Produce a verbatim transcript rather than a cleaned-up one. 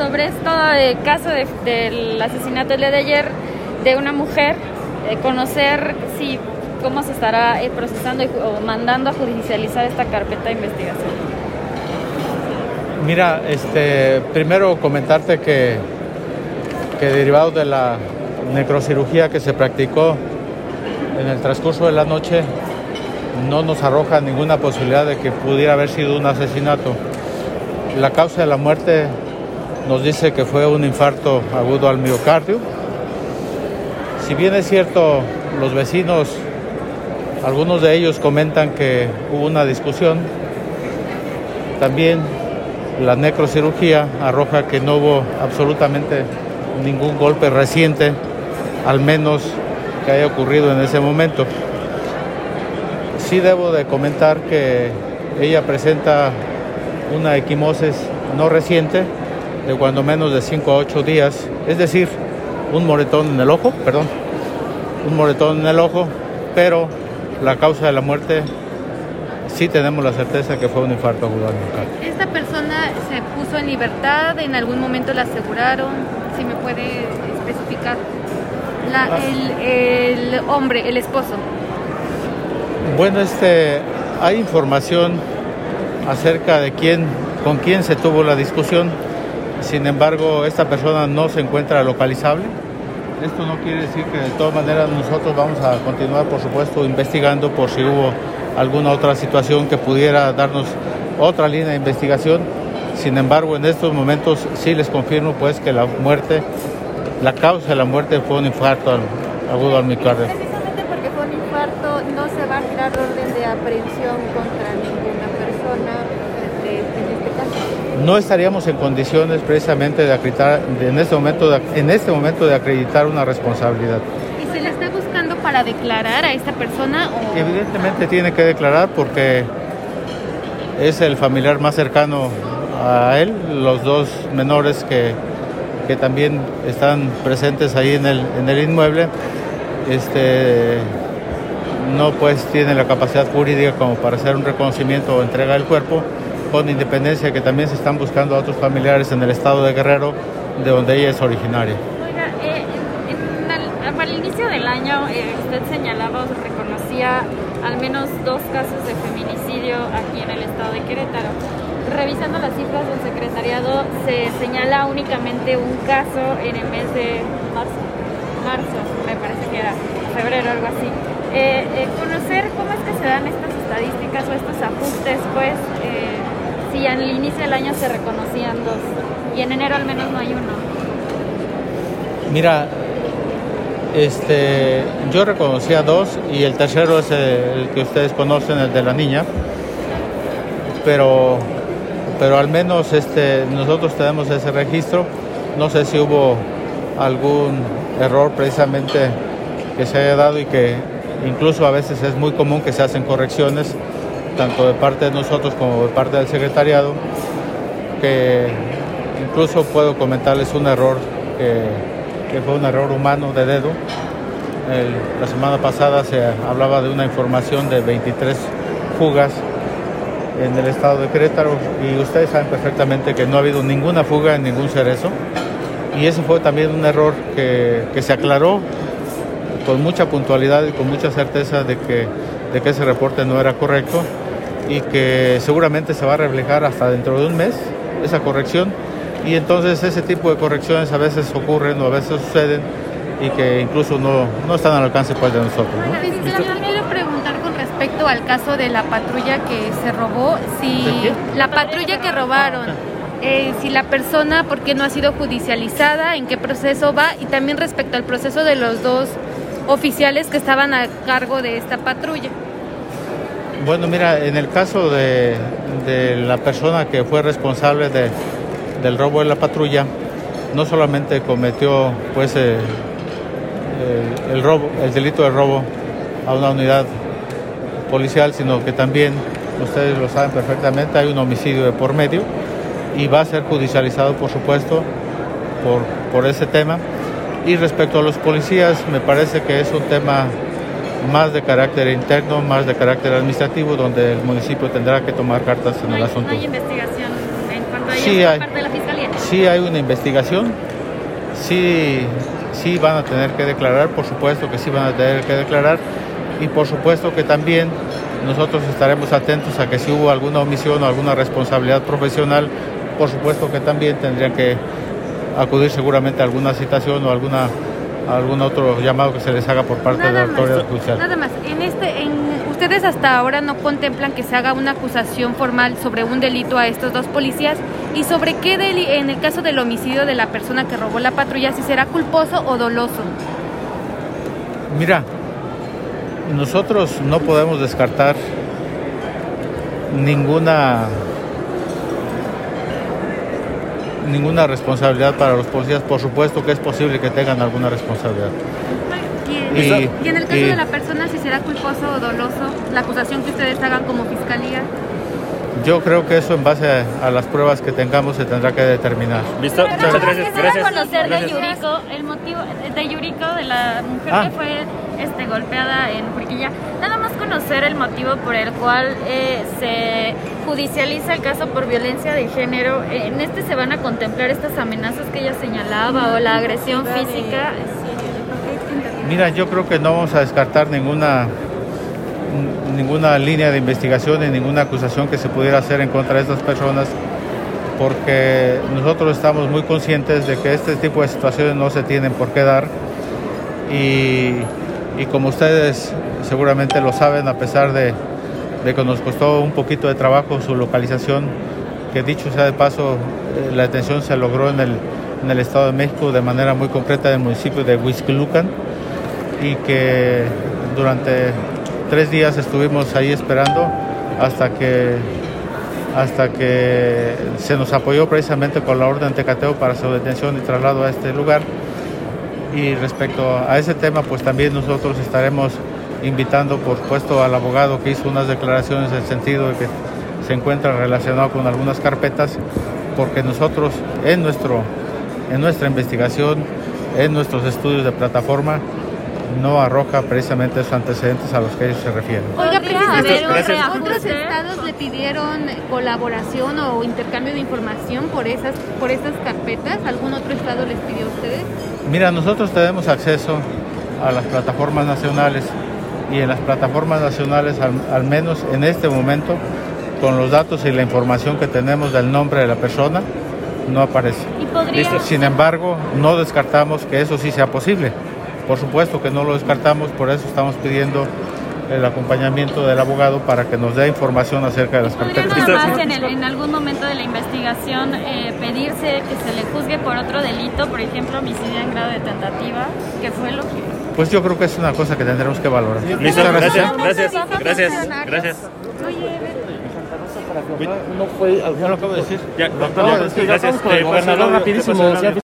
sobre esto, el caso de, del asesinato del día de ayer de una mujer, eh, conocer si cómo se estará eh, procesando y, o mandando a judicializar esta carpeta de investigación. Mira, este, primero comentarte que, que derivado de la necrocirugía que se practicó en el transcurso de la noche, no nos arroja ninguna posibilidad de que pudiera haber sido un asesinato. La causa de la muerte nos dice que fue un infarto agudo al miocardio. Si bien es cierto, los vecinos, algunos de ellos comentan que hubo una discusión, también la necrocirugía arroja que no hubo absolutamente ningún golpe reciente, al menos que haya ocurrido en ese momento. Sí debo de comentar que ella presenta una equimosis no reciente, de cuando menos de cinco a ocho días, es decir, un moretón en el ojo, perdón, un moretón en el ojo, pero la causa de la muerte sí tenemos la certeza que fue un infarto agudo al miocardio. ¿Esta persona se puso en libertad? ¿En algún momento la aseguraron? Si me puede especificar. La, el, el hombre, el esposo. Bueno, este, hay información acerca de quién, con quién se tuvo la discusión. Sin embargo, esta persona no se encuentra localizable. Esto no quiere decir que de todas maneras nosotros vamos a continuar, por supuesto, investigando por si hubo alguna otra situación que pudiera darnos otra línea de investigación. Sin embargo, en estos momentos sí les confirmo pues que la muerte, la causa de la muerte fue un infarto agudo al miocardio. Precisamente porque fue un infarto, no se va a girar orden de aprehensión contra ninguna persona de, en este caso. No estaríamos en condiciones precisamente de acreditar, de, en este momento, de, en este momento de acreditar una responsabilidad. ¿Y se le está buscando para declarar a esta persona? O... Evidentemente tiene que declarar porque es el familiar más cercano a él, los dos menores que, que también están presentes ahí en el, en el inmueble, este, no pues tienen la capacidad jurídica como para hacer un reconocimiento o entrega del cuerpo, con independencia que también se están buscando a otros familiares en el estado de Guerrero, de donde ella es originaria. Oiga, eh, en, en el, al inicio del año eh, usted señalaba o reconocía al menos dos casos de feminicidio aquí en el estado de Querétaro. Revisando las cifras del secretariado, se señala únicamente un caso en el mes de marzo, marzo me parece que era, febrero, algo así. Eh, eh, conocer cómo es que se dan estas estadísticas o estos ajustes, pues, eh, si al inicio del año se reconocían dos y en enero al menos no hay uno. Mira, este, yo reconocía dos y el tercero es el que ustedes conocen, el de la niña, pero, pero al menos este, nosotros tenemos ese registro. No sé si hubo algún error precisamente que se haya dado y que incluso a veces es muy común que se hacen correcciones, tanto de parte de nosotros como de parte del secretariado, que incluso puedo comentarles un error que, que fue un error humano de dedo. El, la semana pasada se hablaba de una información de veintitrés fugas en el estado de Querétaro y ustedes saben perfectamente que no ha habido ninguna fuga en ningún cerezo, y ese fue también un error que, que se aclaró con mucha puntualidad y con mucha certeza de que, de que ese reporte no era correcto y que seguramente se va a reflejar hasta dentro de un mes esa corrección, y entonces ese tipo de correcciones a veces ocurren o a veces suceden y que incluso no, no están al alcance pues de nosotros, ¿no? Yo quiero preguntar con respecto al caso de la patrulla que se robó, si la patrulla que robaron, eh, si la persona, ¿por qué no ha sido judicializada? ¿En qué proceso va? Y también respecto al proceso de los dos oficiales que estaban a cargo de esta patrulla. Bueno, mira, en el caso de, de la persona que fue responsable de, del robo de la patrulla, no solamente cometió pues eh, el, el robo, el delito de robo a una unidad policial, sino que también, ustedes lo saben perfectamente, hay un homicidio de por medio y va a ser judicializado, por supuesto, por, por ese tema. Y respecto a los policías, me parece que es un tema más de carácter interno, más de carácter administrativo, donde el municipio tendrá que tomar cartas en no el hay, asunto. ¿No hay investigación en cuanto a sí ello hay, por parte de la Fiscalía? sí hay una investigación, sí, sí van a tener que declarar, por supuesto que sí van a tener que declarar, y por supuesto que también nosotros estaremos atentos a que si hubo alguna omisión o alguna responsabilidad profesional, por supuesto que también tendrían que acudir seguramente a alguna citación o alguna algún otro llamado que se les haga por parte Nada de la autoridad más, judicial. Nada más, en este, en, ustedes hasta ahora no contemplan que se haga una acusación formal sobre un delito a estos dos policías, y sobre qué delito, en el caso del homicidio de la persona que robó la patrulla, si será culposo o doloso. Mira, nosotros no podemos descartar ninguna ninguna responsabilidad para los policías. Por supuesto que es posible que tengan alguna responsabilidad. Y, y, y en el caso y, de la persona, si será culposo o doloso, la acusación que ustedes hagan como fiscalía. Yo creo que eso, en base a, a las pruebas que tengamos, se tendrá que determinar. Listo, muchas gracias. Quisiera Gracias. conocer Gracias. de Yuriko, el motivo de Yuriko, de la mujer Ah. que fue este, golpeada en Juriquilla. Nada más conocer el motivo por el cual eh, se judicializa el caso por violencia de género. En este se van a contemplar estas amenazas que ella señalaba o la agresión física. Mira, yo creo que no vamos a descartar ninguna ninguna línea de investigación y ninguna acusación que se pudiera hacer en contra de estas personas, porque nosotros estamos muy conscientes de que este tipo de situaciones no se tienen por qué dar, y, y como ustedes seguramente lo saben, a pesar de, de que nos costó un poquito de trabajo su localización, que dicho sea de paso, eh, la detención se logró en el, en el Estado de México, de manera muy concreta en el municipio de Huixquilucan, y que durante tres días estuvimos ahí esperando hasta que hasta que se nos apoyó precisamente con la orden de cateo para su detención y traslado a este lugar. Y respecto a ese tema, pues también nosotros estaremos invitando, por supuesto, al abogado que hizo unas declaraciones en el sentido de que se encuentra relacionado con algunas carpetas, porque nosotros en nuestro en nuestra investigación, en nuestros estudios de plataforma, no arroja precisamente esos antecedentes a los que ellos se refieren. Oiga, ¿Podría presidente, haber un ¿otros reajuste? estados le pidieron colaboración o intercambio de información por esas por estas carpetas? ¿Algún otro estado les pidió a ustedes? Mira, nosotros tenemos acceso a las plataformas nacionales, y en las plataformas nacionales, al, al menos en este momento, con los datos y la información que tenemos del nombre de la persona, no aparece. ¿Y podría, Sin embargo, no descartamos que eso sí sea posible. Por supuesto que no lo descartamos, por eso estamos pidiendo el acompañamiento del abogado para que nos dé información acerca de las podría carpetas. nada más en, el- en algún momento de la investigación eh, pedirse que se le juzgue por otro delito, por ejemplo, homicidio en grado de tentativa, que fue lo que... Pues yo creo que es una cosa que tendremos que valorar. Listo, Muchas gracias, Vamos a- gracias, vamos a gracias, funcionar. gracias. No fue Ya lo acabo de decir. Ya, Doctor, ya, es que ya gracias. estamos con el Eh, gobernador pasa el audio, rapidísimo. pasa el audio. Sí,